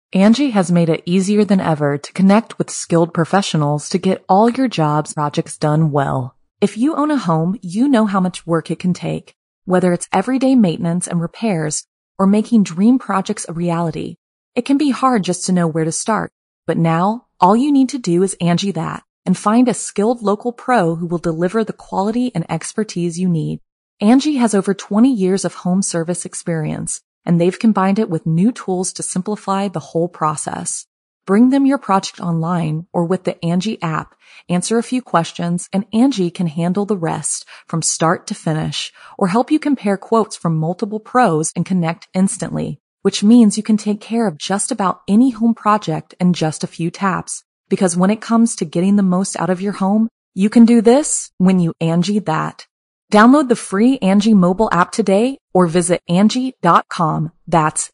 Angie has made it easier than ever to connect with skilled professionals to get all your jobs projects done well. If you own a home, you know how much work it can take, whether it's everyday maintenance and repairs or making dream projects a reality. It can be hard just to know where to start, but now all you need to do is Angie that and find a skilled local pro who will deliver the quality and expertise you need. Angie has over 20 years of home service experience, and they've combined it with new tools to simplify the whole process. Bring them your project online or with the Angie app, answer a few questions, and Angie can handle the rest from start to finish, or help you compare quotes from multiple pros and connect instantly, which means you can take care of just about any home project in just a few taps. Because when it comes to getting the most out of your home, you can do this when you Angie that. Download the free Angie mobile app today or visit Angie.com. That's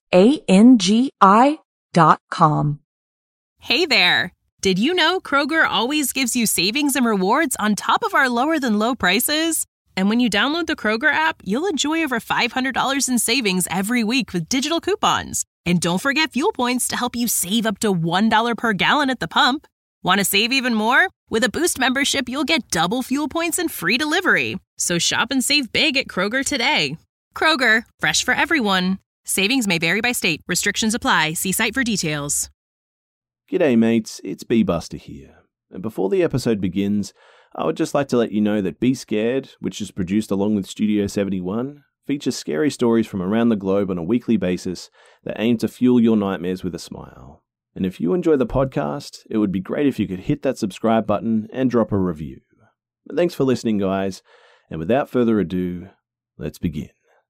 ANGI.com. Hey there! Did you know Kroger always gives you savings and rewards on top of our lower than low prices? And when you download the Kroger app, you'll enjoy over $500 in savings every week with digital coupons. And don't forget fuel points to help you save up to $1 per gallon at the pump. Want to save even more? With a Boost membership, you'll get double fuel points and free delivery. So shop and save big at Kroger today. Kroger, fresh for everyone. Savings may vary by state. Restrictions apply. See site for details. G'day mates, it's B-Buster here. And before the episode begins, I would just like to let you know that Be Scared, which is produced along with Studio 71, features scary stories from around the globe on a weekly basis that aim to fuel your nightmares with a smile. And if you enjoy the podcast, it would be great if you could hit that subscribe button and drop a review. But thanks for listening, guys, and without further ado, let's begin.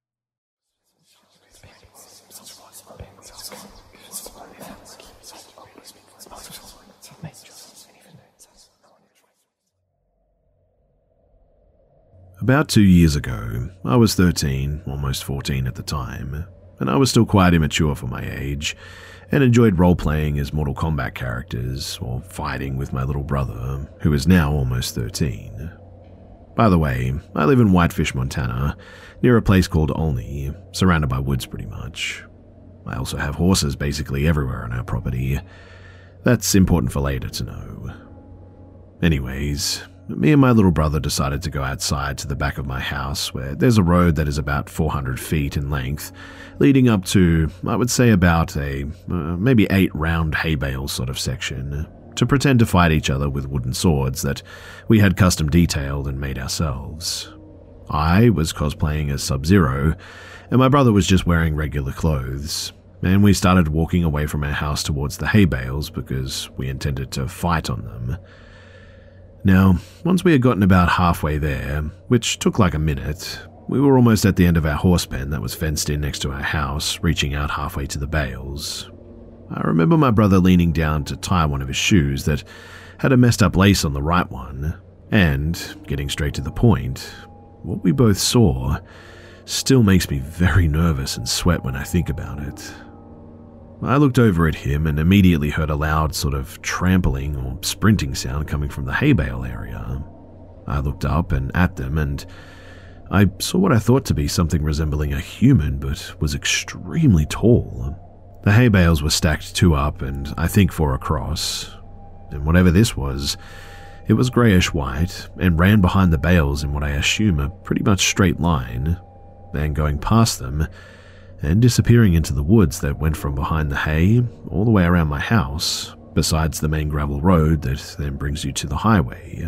About 2 years ago, I was 13, almost 14 at the time, and I was still quite immature for my age, and enjoyed role-playing as Mortal Kombat characters, or fighting with my little brother, who is now almost 13. By the way, I live in Whitefish, Montana, near a place called Olney, surrounded by woods pretty much. I also have horses basically everywhere on our property. That's important for later to know. Anyways, me and my little brother decided to go outside to the back of my house where there's a road that is about 400 feet in length, leading up to, I would say about a maybe 8 round hay bales sort of section, to pretend to fight each other with wooden swords that we had custom detailed and made ourselves. I was cosplaying as Sub-Zero, and my brother was just wearing regular clothes, and we started walking away from our house towards the hay bales because we intended to fight on them. Now, once we had gotten about halfway there, which took like a minute, we were almost at the end of our horse pen that was fenced in next to our house, reaching out halfway to the bales. I remember my brother leaning down to tie one of his shoes that had a messed up lace on the right one, and, getting straight to the point, what we both saw still makes me very nervous and sweat when I think about it. I looked over at him and immediately heard a loud sort of trampling or sprinting sound coming from the hay bale area. I looked up and at them, and I saw what I thought to be something resembling a human but was extremely tall. The hay bales were stacked 2 up and I think 4 across, and whatever this was, it was greyish white and ran behind the bales in what I assume a pretty much straight line, then going past them and disappearing into the woods that went from behind the hay all the way around my house, besides the main gravel road that then brings you to the highway.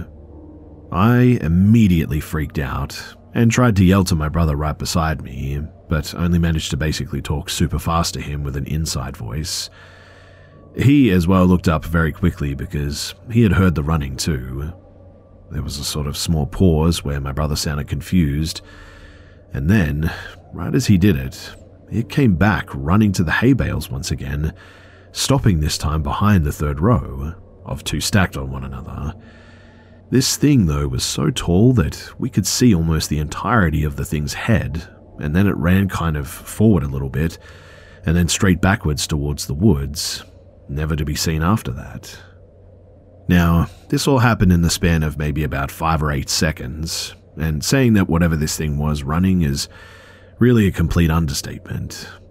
I immediately freaked out and tried to yell to my brother right beside me, but only managed to basically talk super fast to him with an inside voice. He as well looked up very quickly because he had heard the running too. There was a sort of small pause where my brother sounded confused, and then, right as he did it came back running to the hay bales once again, stopping this time behind the 3rd row, of 2 stacked on one another. This thing, though, was so tall that we could see almost the entirety of the thing's head, and then it ran kind of forward a little bit, and then straight backwards towards the woods, never to be seen after that. Now, this all happened in the span of maybe about 5 or 8 seconds, and saying that whatever this thing was running is really a complete understatement.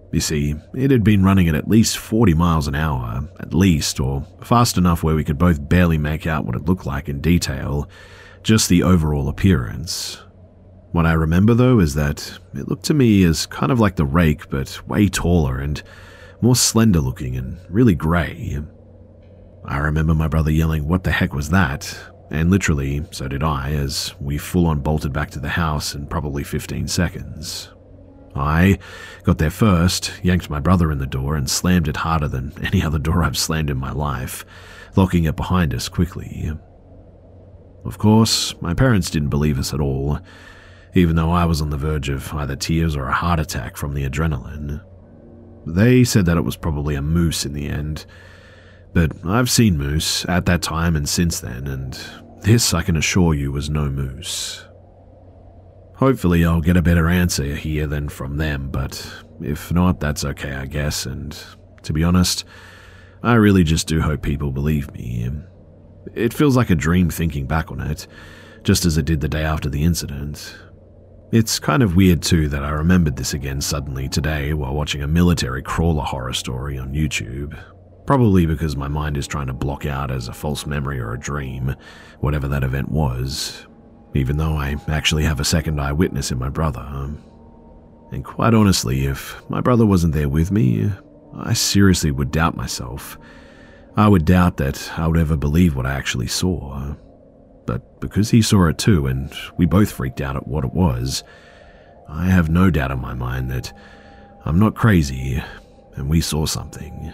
You see, it had been running at least 40 miles an hour, at least, or fast enough where we could both barely make out what it looked like in detail, just the overall appearance. What I remember, though, is that it looked to me as kind of like the Rake, but way taller and more slender looking and really grey. I remember my brother yelling, "What the heck was that?" And literally, so did I, as we full-on bolted back to the house in probably 15 seconds. I got there first, yanked my brother in the door, and slammed it harder than any other door I've slammed in my life, locking it behind us quickly. Of course, my parents didn't believe us at all, even though I was on the verge of either tears or a heart attack from the adrenaline. They said that it was probably a moose in the end, but I've seen moose at that time and since then, and this, I can assure you, was no moose. Hopefully I'll get a better answer here than from them, but if not, that's okay, I guess, and to be honest, I really just do hope people believe me. It feels like a dream thinking back on it, just as it did the day after the incident. It's kind of weird too that I remembered this again suddenly today while watching a military crawler horror story on YouTube. Probably because my mind is trying to block out as a false memory or a dream, whatever that event was, even though I actually have a second eyewitness in my brother. And quite honestly, if my brother wasn't there with me, I seriously would doubt myself. I would doubt that I would ever believe what I actually saw. But because he saw it too, and we both freaked out at what it was, I have no doubt in my mind that I'm not crazy, and we saw something.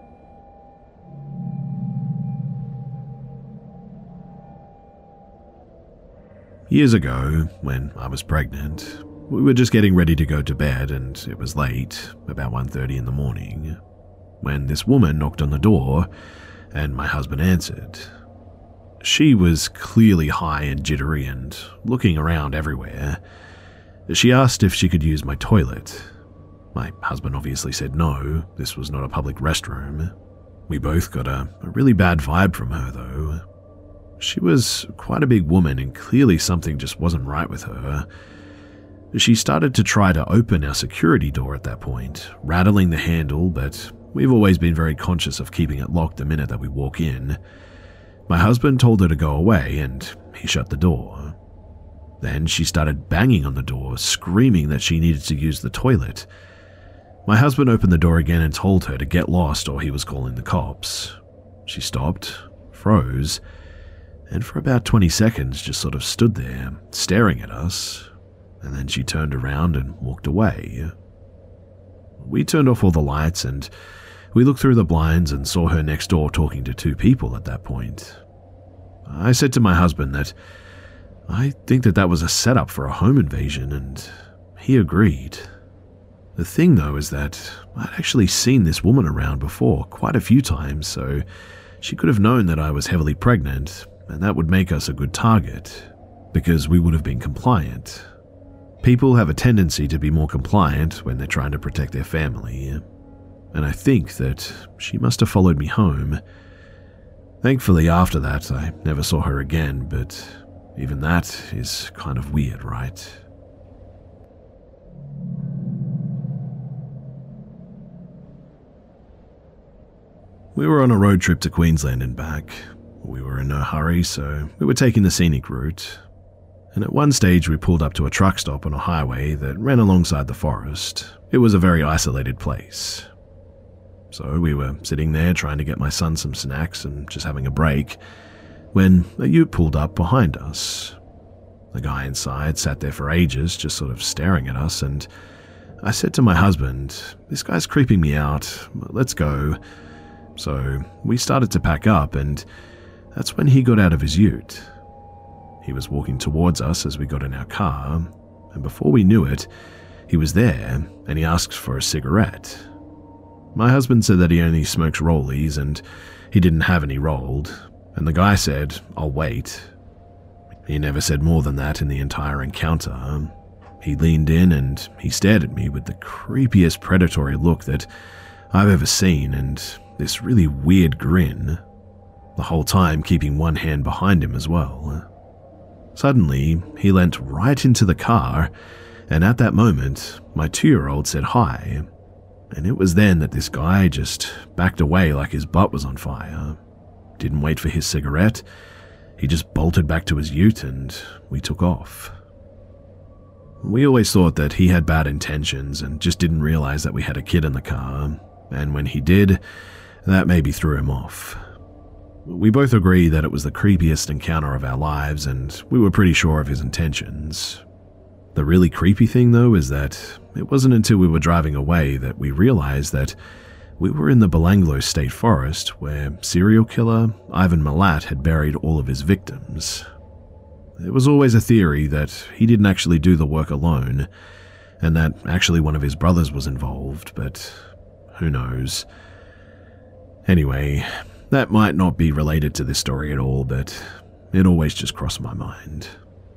Years ago, when I was pregnant, we were just getting ready to go to bed, and it was late, about 1:30 in the morning, when this woman knocked on the door, and my husband answered. She was clearly high and jittery and looking around everywhere. She asked if she could use my toilet. My husband obviously said no, this was not a public restroom. We both got a really bad vibe from her, though. She was quite a big woman, and clearly something just wasn't right with her. She started to try to open our security door at that point, rattling the handle, but we've always been very conscious of keeping it locked the minute that we walk in. My husband told her to go away, and he shut the door. Then she started banging on the door, screaming that she needed to use the toilet. My husband opened the door again and told her to get lost or he was calling the cops. She stopped, froze, and for about 20 seconds just sort of stood there, staring at us, and then she turned around and walked away. We turned off all the lights and we looked through the blinds and saw her next door talking to two people at that point. I said to my husband that I think that was a setup for a home invasion, and he agreed. The thing, though, is that I'd actually seen this woman around before quite a few times, so she could have known that I was heavily pregnant, and that would make us a good target, because we would have been compliant. People have a tendency to be more compliant when they're trying to protect their family, and I think that she must have followed me home. Thankfully, after that, I never saw her again, but even that is kind of weird, right? We were on a road trip to Queensland and back. We were in no hurry, so we were taking the scenic route. And at one stage we pulled up to a truck stop on a highway that ran alongside the forest. It was a very isolated place. So we were sitting there trying to get my son some snacks and just having a break, when a ute pulled up behind us. The guy inside sat there for ages, just sort of staring at us, and I said to my husband, "This guy's creeping me out, let's go." So we started to pack up, and that's when he got out of his ute. He was walking towards us as we got in our car, and before we knew it, he was there, and he asked for a cigarette. My husband said that he only smokes rollies, and he didn't have any rolled, and the guy said, "I'll wait." He never said more than that in the entire encounter. He leaned in and he stared at me with the creepiest predatory look that I've ever seen, and this really weird grin, the whole time keeping one hand behind him as well. Suddenly, he leant right into the car, and at that moment, my 2-year-old said hi, And it was then that this guy just backed away like his butt was on fire. Didn't wait for his cigarette. He just bolted back to his ute and we took off. We always thought that he had bad intentions and just didn't realize that we had a kid in the car, and when he did, that maybe threw him off. We both agree that it was the creepiest encounter of our lives, and we were pretty sure of his intentions. The really creepy thing, though, is that it wasn't until we were driving away that we realized that we were in the Belanglo State Forest, where serial killer Ivan Milat had buried all of his victims. It was always a theory that he didn't actually do the work alone, and that actually one of his brothers was involved, but who knows. Anyway, that might not be related to this story at all, but it always just crossed my mind.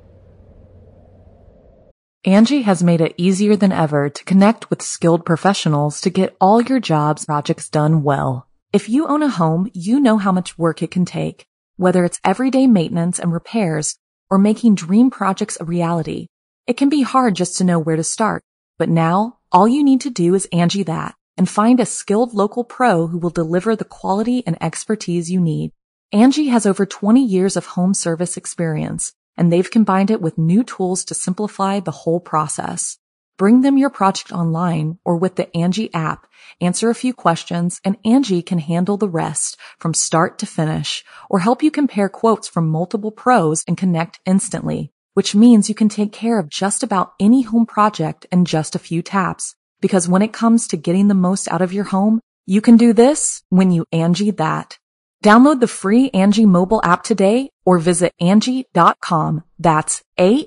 Angie has made it easier than ever to connect with skilled professionals to get all your jobs projects done well. If you own a home, you know how much work it can take, whether it's everyday maintenance and repairs or making dream projects a reality. It can be hard just to know where to start, but now all you need to do is Angie that and find a skilled local pro who will deliver the quality and expertise you need. Angie has over 20 years of home service experience, and they've combined it with new tools to simplify the whole process. Bring them your project online or with the Angie app, answer a few questions, and Angie can handle the rest from start to finish, or help you compare quotes from multiple pros and connect instantly, which means you can take care of just about any home project in just a few taps. Because when it comes to getting the most out of your home, you can do this when you Angie that. Download the free Angie mobile app today or visit Angie.com. That's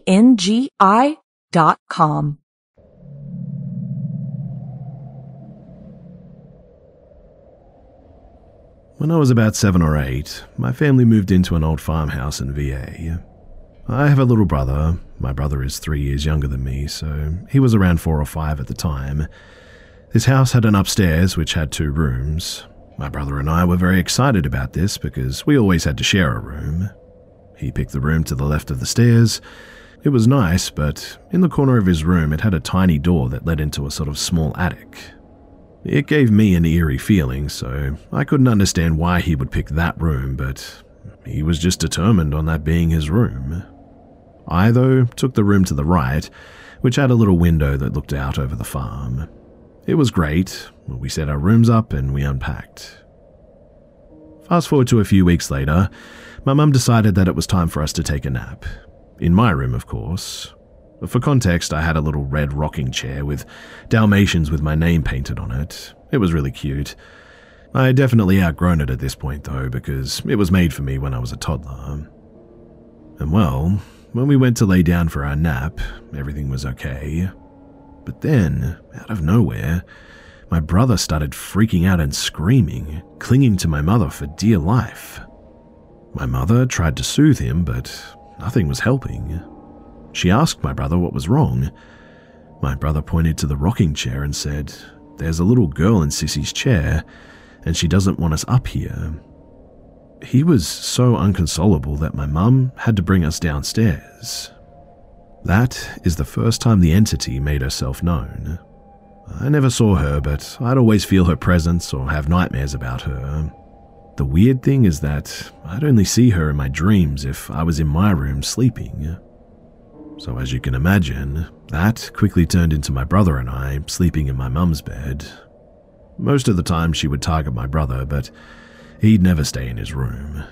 ANGI.com. When I was about 7 or 8, my family moved into an old farmhouse in VA. I have a little brother. My brother is 3 years younger than me, so he was around 4 or 5 at the time. This house had an upstairs which had 2 rooms. My brother and I were very excited about this because we always had to share a room. He picked the room to the left of the stairs. It was nice, but in the corner of his room it had a tiny door that led into a sort of small attic. It gave me an eerie feeling, so I couldn't understand why he would pick that room, but he was just determined on that being his room. I, though, took the room to the right, which had a little window that looked out over the farm. It was great. We set our rooms up and we unpacked. Fast forward to a few weeks later, my mum decided that it was time for us to take a nap. In my room, of course. For context, I had a little red rocking chair with Dalmatians with my name painted on it. It was really cute. I had definitely outgrown it at this point, though, because it was made for me when I was a toddler. And well, when we went to lay down for our nap, everything was okay. But then, out of nowhere, my brother started freaking out and screaming, clinging to my mother for dear life. My mother tried to soothe him, but nothing was helping. She asked my brother what was wrong. My brother pointed to the rocking chair and said, "There's a little girl in Sissy's chair, and she doesn't want us up here." He was so inconsolable that my mum had to bring us downstairs. That is the first time the entity made herself known. I never saw her, but I'd always feel her presence or have nightmares about her. The weird thing is that I'd only see her in my dreams if I was in my room sleeping. So as you can imagine, that quickly turned into my brother and I sleeping in my mum's bed. Most of the time she would target my brother, but he'd never stay in his room.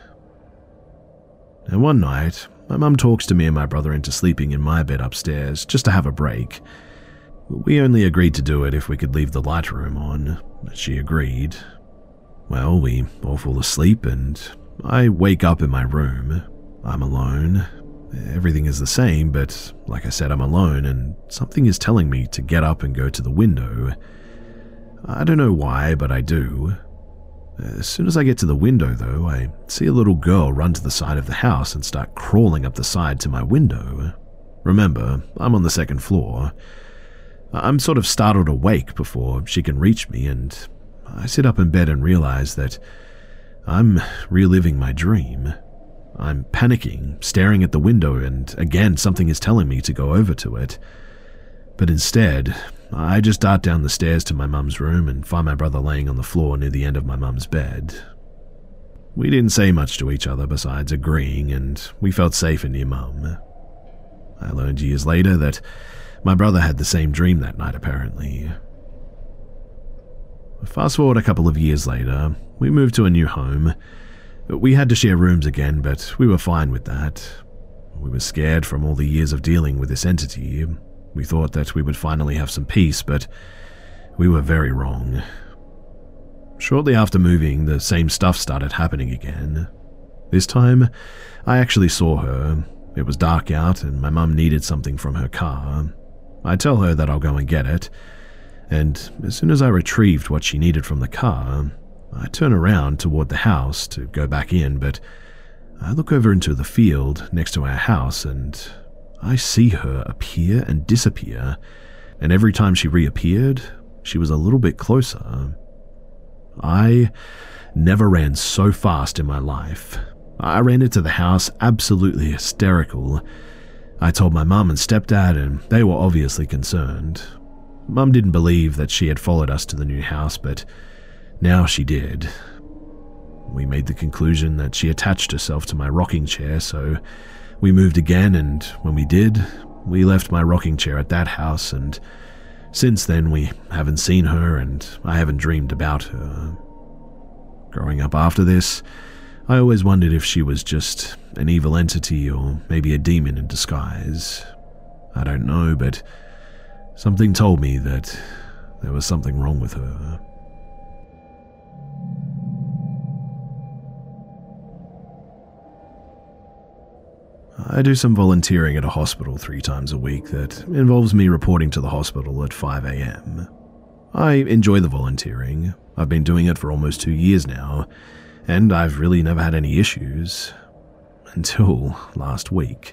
And one night, my mum talks to me and my brother into sleeping in my bed upstairs just to have a break. We only agreed to do it if we could leave the light room on. She agreed. Well, we all fall asleep and I wake up in my room. I'm alone. Everything is the same, but like I said, I'm alone and something is telling me to get up and go to the window. I don't know why, but I do. As soon as I get to the window, though, I see a little girl run to the side of the house and start crawling up the side to my window. Remember, I'm on the second floor. I'm sort of startled awake before she can reach me, and I sit up in bed and realize that I'm reliving my dream. I'm panicking, staring at the window, and again something is telling me to go over to it. But instead, I just dart down the stairs to my mum's room and find my brother laying on the floor near the end of my mum's bed. We didn't say much to each other besides agreeing, and we felt safer near mum. I learned years later that my brother had the same dream that night, apparently. Fast forward a couple of years later, we moved to a new home. We had to share rooms again, but we were fine with that. We were scared from all the years of dealing with this entity. We thought that we would finally have some peace, but we were very wrong. Shortly after moving, the same stuff started happening again. This time, I actually saw her. It was dark out and my mum needed something from her car. I tell her that I'll go and get it, and as soon as I retrieved what she needed from the car, I turn around toward the house to go back in, but I look over into the field next to our house and I see her appear and disappear, and every time she reappeared, she was a little bit closer. I never ran so fast in my life. I ran into the house absolutely hysterical. I told my mum and stepdad, and they were obviously concerned. Mum didn't believe that she had followed us to the new house, but now she did. We made the conclusion that she attached herself to my rocking chair, so we moved again, and when we did, we left my rocking chair at that house, and since then we haven't seen her and I haven't dreamed about her. Growing up after this, I always wondered if she was just an evil entity or maybe a demon in disguise. I don't know, but something told me that there was something wrong with her. I do some volunteering at a hospital 3 times a week that involves me reporting to the hospital at 5 a.m. I enjoy the volunteering. I've been doing it for almost 2 years now, and I've really never had any issues. Until last week.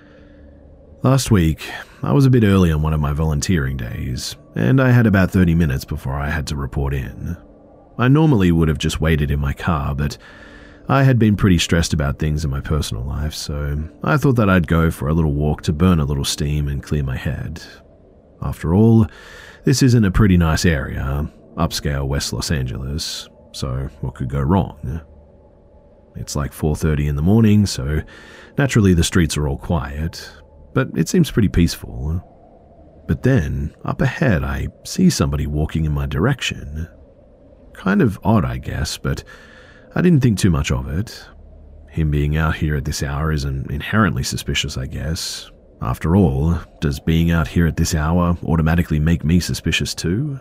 Last week, I was a bit early on one of my volunteering days, and I had about 30 minutes before I had to report in. I normally would have just waited in my car, but I had been pretty stressed about things in my personal life, so I thought that I'd go for a little walk to burn a little steam and clear my head. After all, this is in a pretty nice area, upscale West Los Angeles, so what could go wrong? It's like 4:30 in the morning, so naturally the streets are all quiet, but it seems pretty peaceful. But then, up ahead, I see somebody walking in my direction. Kind of odd, I guess, but I didn't think too much of it. Him being out here at this hour isn't inherently suspicious, I guess. After all, does being out here at this hour automatically make me suspicious too?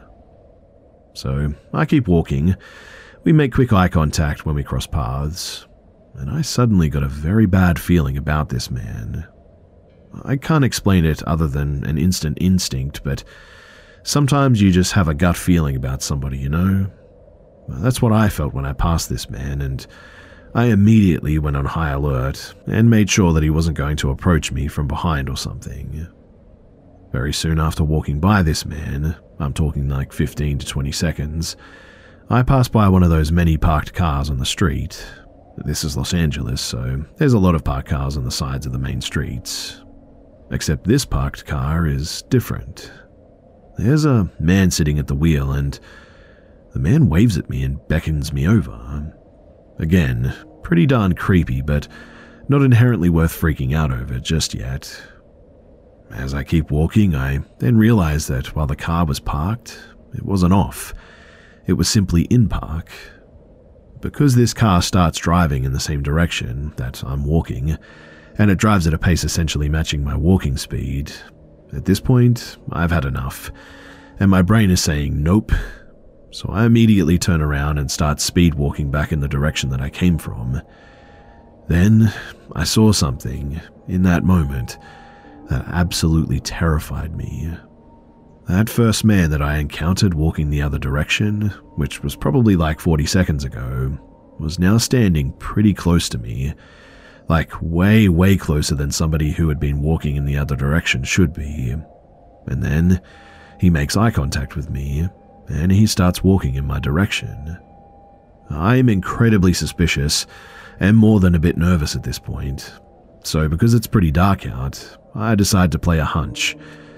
So I keep walking. We make quick eye contact when we cross paths, and I suddenly got a very bad feeling about this man. I can't explain it other than an instant instinct, but sometimes you just have a gut feeling about somebody, you know? That's what I felt when I passed this man, and I immediately went on high alert and made sure that he wasn't going to approach me from behind or something. Very soon after walking by this man, I'm talking like 15 to 20 seconds, I passed by one of those many parked cars on the street. This is Los Angeles, so there's a lot of parked cars on the sides of the main streets. Except this parked car is different. There's a man sitting at the wheel, and the man waves at me and beckons me over. Again, pretty darn creepy, but not inherently worth freaking out over just yet. As I keep walking, I then realize that while the car was parked, it wasn't off. It was simply in park. Because this car starts driving in the same direction that I'm walking, and it drives at a pace essentially matching my walking speed, at this point, I've had enough, and my brain is saying nope. So I immediately turn around and start speed walking back in the direction that I came from. Then I saw something in that moment that absolutely terrified me. That first man that I encountered walking the other direction, which was probably like 40 seconds ago, was now standing pretty close to me, like way, way closer than somebody who had been walking in the other direction should be. And then he makes eye contact with me, and he starts walking in my direction. I am incredibly suspicious and more than a bit nervous at this point, so because it's pretty dark out, I decide to play a hunch.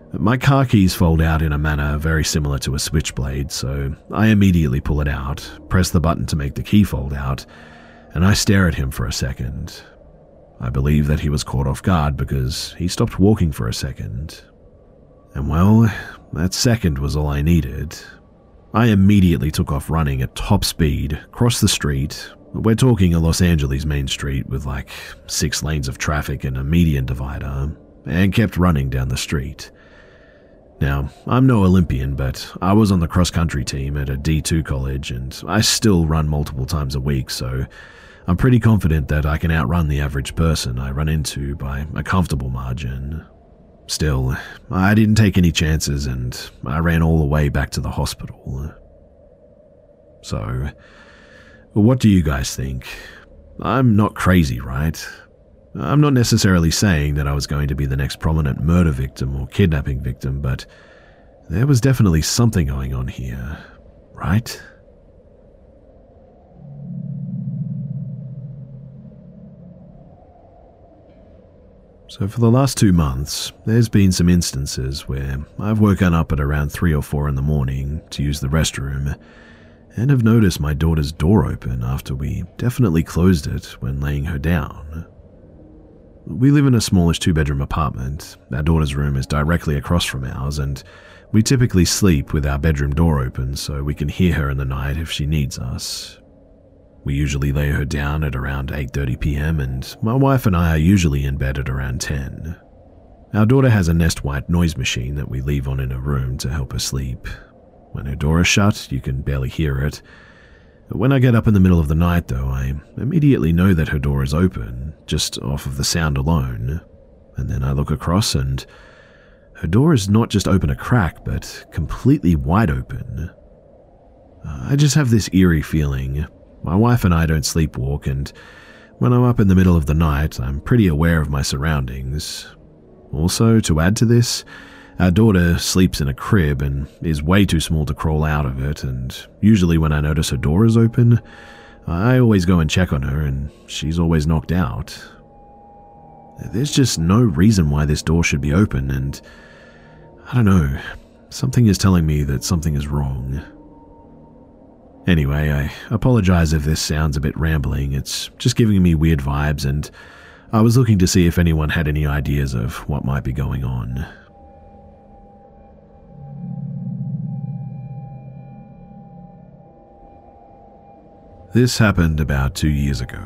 My car keys fold out in a manner very similar to a switchblade, so I immediately pull it out, press the button to make the key fold out, and I stare at him for a second. I believe that he was caught off guard because he stopped walking for a second. And well, that second was all I needed. I immediately took off running at top speed, crossed the street. We're talking a Los Angeles main street with like 6 lanes of traffic and a median divider, and kept running down the street. Now, I'm no Olympian, but I was on the cross-country team at a D2 college, and I still run multiple times a week, so I'm pretty confident that I can outrun the average person I run into by a comfortable margin. Still, I didn't take any chances, and I ran all the way back to the hospital. So, what do you guys think? I'm not crazy, right? I'm not necessarily saying that I was going to be the next prominent murder victim or kidnapping victim, but there was definitely something going on here, right? So for the last 2 months, there's been some instances where I've woken up at around 3 or 4 in the morning to use the restroom, and have noticed my daughter's door open after we definitely closed it when laying her down. We live in a smallish 2-bedroom apartment. Our daughter's room is directly across from ours, and we typically sleep with our bedroom door open so we can hear her in the night if she needs us. We usually lay her down at around 8:30 p.m, and my wife and I are usually in bed at around 10. Our daughter has a Nest White noise machine that we leave on in her room to help her sleep. When her door is shut, you can barely hear it. When I get up in the middle of the night, though, I immediately know that her door is open, just off of the sound alone. And then I look across and her door is not just open a crack, but completely wide open. I just have this eerie feeling. My wife and I don't sleepwalk, and when I'm up in the middle of the night, I'm pretty aware of my surroundings. Also, to add to this, our daughter sleeps in a crib and is way too small to crawl out of it, and usually when I notice her door is open, I always go and check on her, and she's always knocked out. There's just no reason why this door should be open, and I don't know, something is telling me that something is wrong. Anyway, I apologize if this sounds a bit rambling. It's just giving me weird vibes, and I was looking to see if anyone had any ideas of what might be going on. This happened about 2 years ago.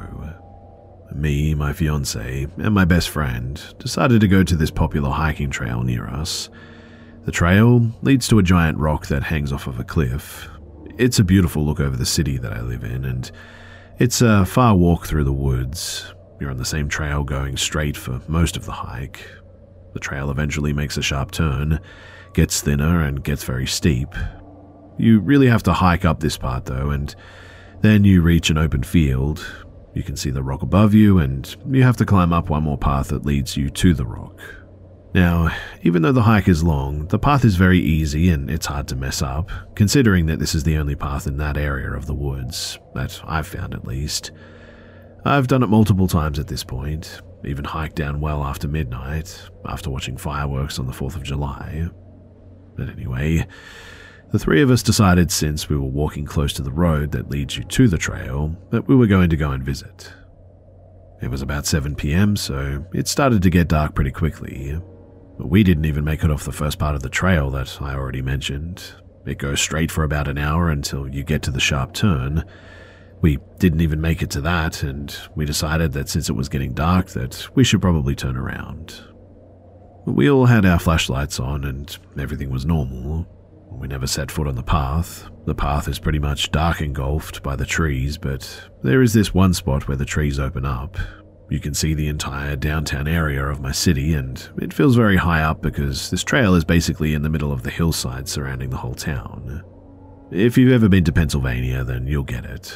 Me, my fiancé, and my best friend decided to go to this popular hiking trail near us. The trail leads to a giant rock that hangs off of a cliff. It's a beautiful look over the city that I live in, and it's a far walk through the woods. You're on the same trail going straight for most of the hike. The trail eventually makes a sharp turn, gets thinner, and gets very steep. You really have to hike up this part though, and then you reach an open field. You can see the rock above you, and you have to climb up one more path that leads you to the rock. Now, even though the hike is long, the path is very easy and it's hard to mess up, considering that this is the only path in that area of the woods, that I've found at least. I've done it multiple times at this point, even hiked down well after midnight, after watching fireworks on the 4th of July. But anyway, the three of us decided, since we were walking close to the road that leads you to the trail, that we were going to go and visit. It was about 7 p.m, so it started to get dark pretty quickly. But we didn't even make it off the first part of the trail that I already mentioned. It goes straight for about an hour until you get to the sharp turn. We didn't even make it to that, and we decided that since it was getting dark that we should probably turn around. We all had our flashlights on and everything was normal. We never set foot on the path. The path is pretty much dark engulfed by the trees, but there is this one spot where the trees open up. You can see the entire downtown area of my city, and it feels very high up because this trail is basically in the middle of the hillside surrounding the whole town. If you've ever been to Pennsylvania, then you'll get it.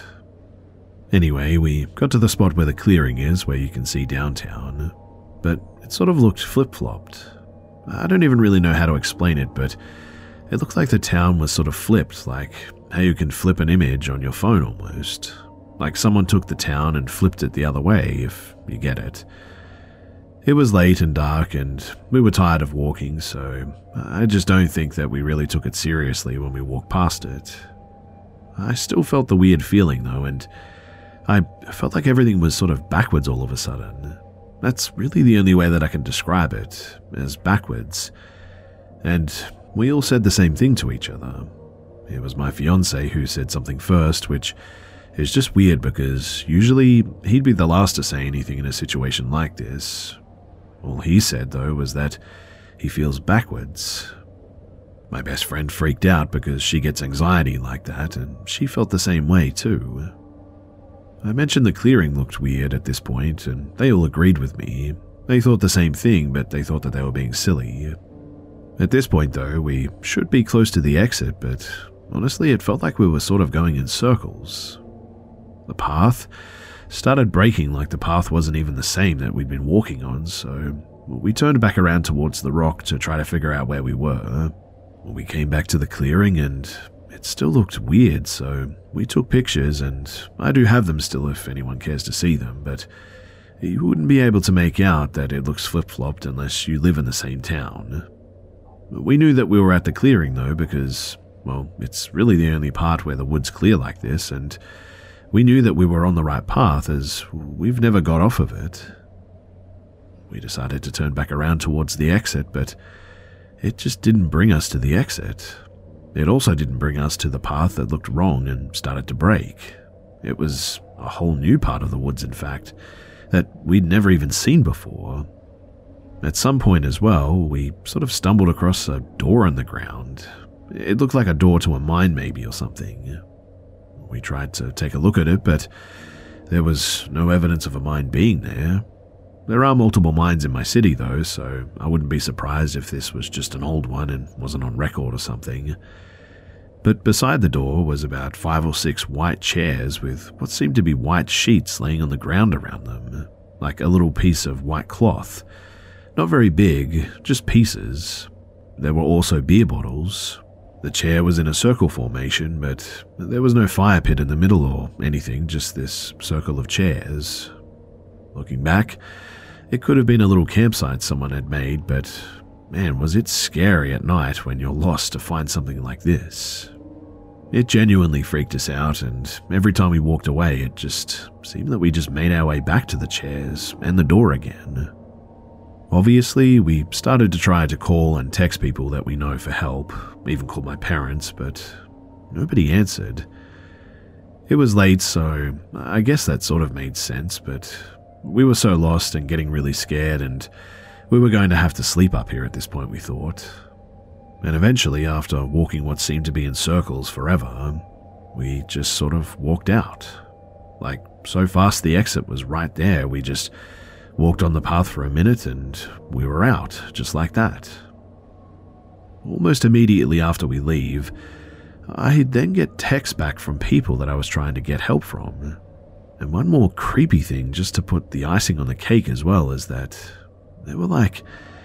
Anyway, we got to the spot where the clearing is, where you can see downtown, but it sort of looked flip-flopped. I don't even really know how to explain it, but it looked like the town was sort of flipped, like how you can flip an image on your phone almost. Like someone took the town and flipped it the other way, if you get it. It was late and dark, and we were tired of walking, so I just don't think that we really took it seriously when we walked past it. I still felt the weird feeling, though, and I felt like everything was sort of backwards all of a sudden. That's really the only way that I can describe it, as backwards. And we all said the same thing to each other. It was my fiancé who said something first, which is just weird because usually he'd be the last to say anything in a situation like this. All he said, though, was that he feels backwards. My best friend freaked out because she gets anxiety like that, and she felt the same way too. I mentioned the clearing looked weird at this point, and they all agreed with me. They thought the same thing, but they thought that they were being silly. At this point, though, we should be close to the exit, but honestly, it felt like we were sort of going in circles. The path started breaking like the path wasn't even the same that we'd been walking on, so we turned back around towards the rock to try to figure out where we were. We came back to the clearing and it still looked weird, so we took pictures, and I do have them still if anyone cares to see them, but you wouldn't be able to make out that it looks flip-flopped unless you live in the same town. We knew that we were at the clearing though because, well, it's really the only part where the wood's clear like this, and we knew that we were on the right path as we've never got off of it. We decided to turn back around towards the exit, but it just didn't bring us to the exit. It also didn't bring us to the path that looked wrong and started to break. It was a whole new part of the woods, in fact, that we'd never even seen before. At some point as well, we sort of stumbled across a door in the ground. It looked like a door to a mine maybe or something. We tried to take a look at it, but there was no evidence of a mine being there. There are multiple mines in my city though, so I wouldn't be surprised if this was just an old one and wasn't on record or something. But beside the door was about 5 or 6 white chairs with what seemed to be white sheets laying on the ground around them, like a little piece of white cloth. Not very big, just pieces. There were also beer bottles. The chair was in a circle formation, but there was no fire pit in the middle or anything, just this circle of chairs. Looking back, it could have been a little campsite someone had made, but man, was it scary at night when you're lost to find something like this. It genuinely freaked us out, and every time we walked away, it just seemed that we just made our way back to the chairs and the door again. Obviously, we started to try to call and text people that we know for help, even called my parents, but nobody answered. It was late, so I guess that sort of made sense, but we were so lost and getting really scared, and we were going to have to sleep up here at this point, we thought. And eventually, after walking what seemed to be in circles forever, we just sort of walked out. Like, so fast the exit was right there, we just walked on the path for a minute and we were out, just like that. Almost immediately after we leave, I then get texts back from people that I was trying to get help from. And one more creepy thing, just to put the icing on the cake as well, is that there were like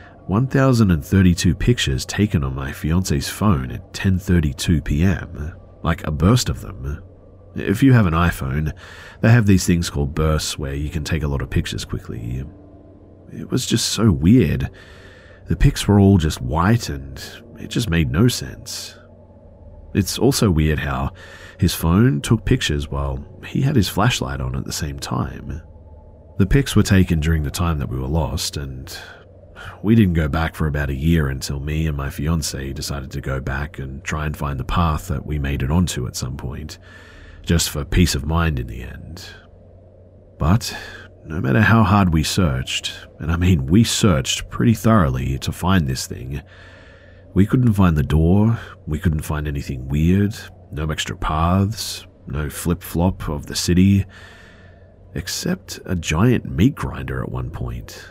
1,032 pictures taken on my fiance's phone at 10:32 p.m., like a burst of them. If you have an iPhone, they have these things called bursts where you can take a lot of pictures quickly. It was just so weird. The pics were all just white and it just made no sense. It's also weird how his phone took pictures while he had his flashlight on at the same time. The pics were taken during the time that we were lost, and we didn't go back for about a year until me and my fiancé decided to go back and try and find the path that we made it onto at some point, just for peace of mind in the end. But no matter how hard we searched, and I mean we searched pretty thoroughly to find this thing, we couldn't find the door, we couldn't find anything weird, no extra paths, no flip-flop of the city, except a giant meat grinder at one point.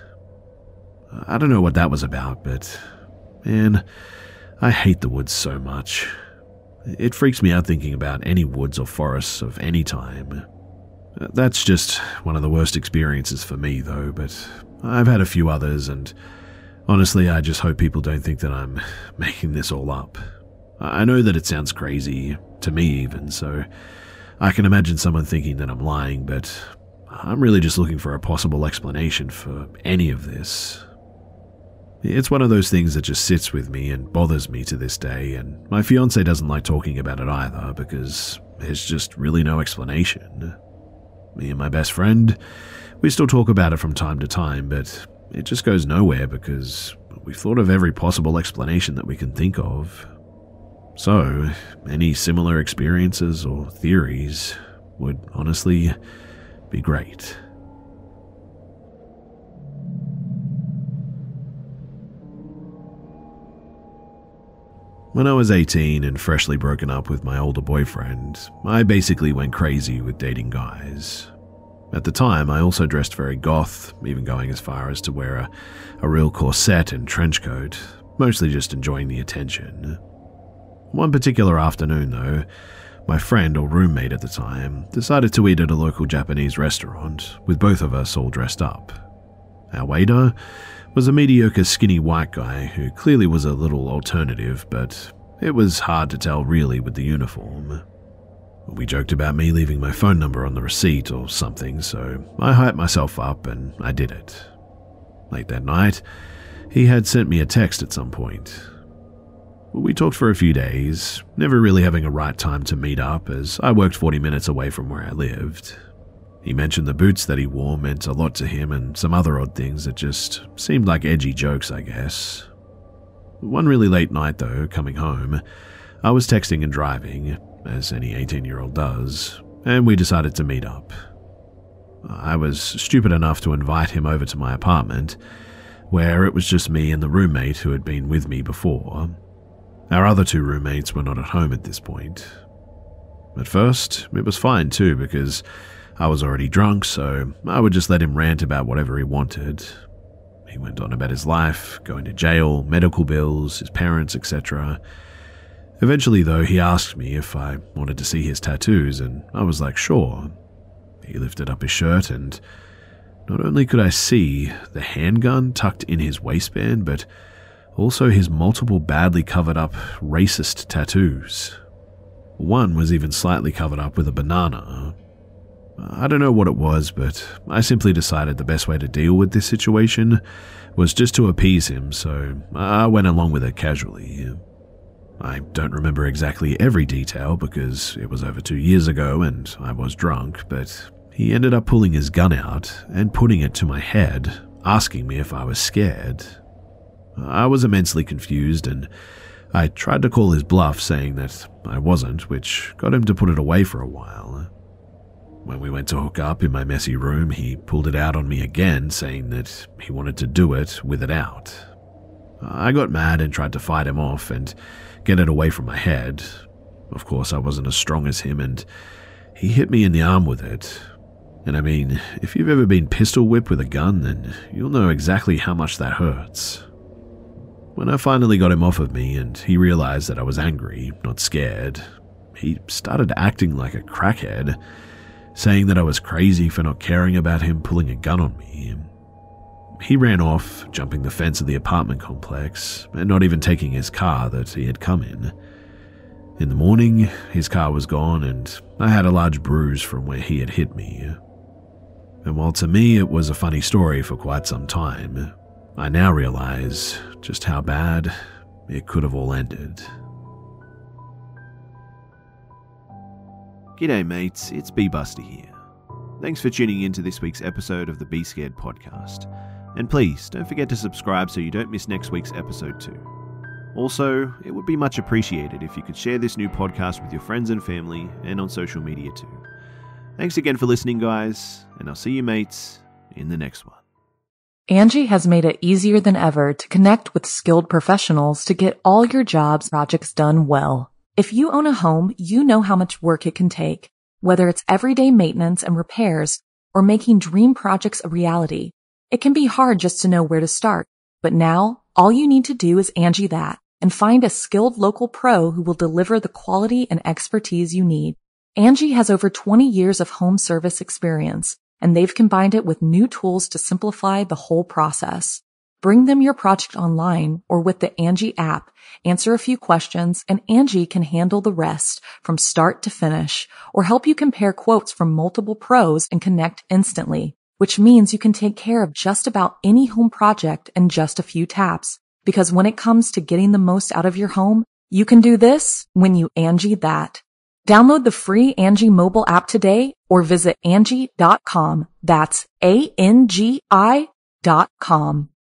I don't know what that was about, but man, I hate the woods so much. It freaks me out thinking about any woods or forests of any time. That's just one of the worst experiences for me though, but I've had a few others, and honestly, I just hope people don't think that I'm making this all up. I know that it sounds crazy, to me even, so I can imagine someone thinking that I'm lying, but I'm really just looking for a possible explanation for any of this. It's one of those things that just sits with me and bothers me to this day, and my fiancé doesn't like talking about it either because there's just really no explanation. Me and my best friend, we still talk about it from time to time, but it just goes nowhere because we've thought of every possible explanation that we can think of. So, any similar experiences or theories would honestly be great. When I was 18 and freshly broken up with my older boyfriend, I basically went crazy with dating guys. At the time, I also dressed very goth, even going as far as to wear a real corset and trench coat, mostly just enjoying the attention. One particular afternoon, though, my friend or roommate at the time decided to eat at a local Japanese restaurant, with both of us all dressed up. Our waiter was a mediocre skinny white guy who clearly was a little alternative, but it was hard to tell really with the uniform. We joked about me leaving my phone number on the receipt or something, so I hyped myself up and I did it. Late that night, he had sent me a text at some point. We talked for a few days, never really having a right time to meet up as I worked 40 minutes away from where I lived. He mentioned the boots that he wore meant a lot to him and some other odd things that just seemed like edgy jokes, I guess. One really late night, though, coming home, I was texting and driving, as any 18-year-old does, and we decided to meet up. I was stupid enough to invite him over to my apartment, where it was just me and the roommate who had been with me before. Our other two roommates were not at home at this point. At first, it was fine too, because I was already drunk, so I would just let him rant about whatever he wanted. He went on about his life, going to jail, medical bills, his parents, etc. Eventually, though, he asked me if I wanted to see his tattoos, and I was like, sure. He lifted up his shirt, and not only could I see the handgun tucked in his waistband, but also his multiple badly covered up racist tattoos. One was even slightly covered up with a banana. I don't know what it was, but I simply decided the best way to deal with this situation was just to appease him, so I went along with it casually. I don't remember exactly every detail because it was over 2 years ago and I was drunk, but he ended up pulling his gun out and putting it to my head, asking me if I was scared. I was immensely confused and I tried to call his bluff saying that I wasn't, which got him to put it away for a while. When we went to hook up in my messy room, he pulled it out on me again, saying that he wanted to do it with it out. I got mad and tried to fight him off and get it away from my head. Of course, I wasn't as strong as him, and he hit me in the arm with it. And I mean, if you've ever been pistol whipped with a gun, then you'll know exactly how much that hurts. When I finally got him off of me and he realized that I was angry, not scared, he started acting like a crackhead, saying that I was crazy for not caring about him pulling a gun on me. He ran off, jumping the fence of the apartment complex, and not even taking his car that he had come in. In the morning, his car was gone, and I had a large bruise from where he had hit me. And while to me it was a funny story for quite some time, I now realize just how bad it could have all ended. G'day mates, it's B-Buster here. Thanks for tuning in to this week's episode of the Be Scared podcast. And please, don't forget to subscribe so you don't miss next week's episode too. Also, it would be much appreciated if you could share this new podcast with your friends and family and on social media too. Thanks again for listening, guys, and I'll see you mates in the next one. Angie has made it easier than ever to connect with skilled professionals to get all your jobs projects done well. If you own a home, you know how much work it can take, whether it's everyday maintenance and repairs or making dream projects a reality. It can be hard just to know where to start, but now all you need to do is Angie that and find a skilled local pro who will deliver the quality and expertise you need. Angie has over 20 years of home service experience, and they've combined it with new tools to simplify the whole process. Bring them your project online or with the Angie app, answer a few questions, and Angie can handle the rest from start to finish, or help you compare quotes from multiple pros and connect instantly, which means you can take care of just about any home project in just a few taps. Because when it comes to getting the most out of your home, you can do this when you Angie that. Download the free Angie mobile app today or visit Angie.com. That's ANGI.com.